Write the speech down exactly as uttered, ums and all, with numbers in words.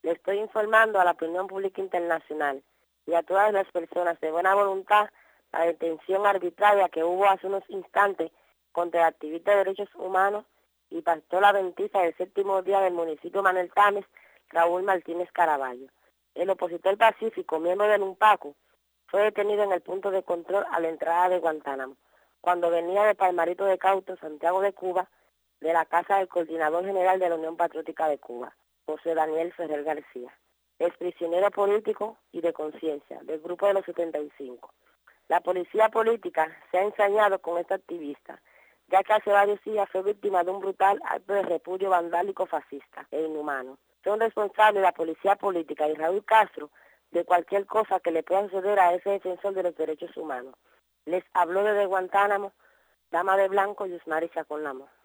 Le estoy informando a la opinión pública internacional y a todas las personas de buena voluntad la detención arbitraria que hubo hace unos instantes contra el activista de derechos humanos y pastor adventista del séptimo día del municipio Manuel Tames, Raúl Martínez Caraballo. El opositor pacífico, miembro del UNPACU, fue detenido en el punto de control a la entrada de Guantánamo, cuando venía de Palmarito de Cauto, Santiago de Cuba, de la casa del coordinador general de la Unión Patriótica de Cuba, José Daniel Ferrer García. Es prisionero político y de conciencia del Grupo de los setenta y cinco. La policía política se ha ensañado con este activista, ya que hace varios días fue víctima de un brutal acto de repudio vandálico fascista e inhumano. Son responsables la policía política y Raúl Castro de cualquier cosa que le pueda suceder a ese defensor de los derechos humanos. Les habló desde Guantánamo, dama de blanco, Yusmari Chacón Lamo.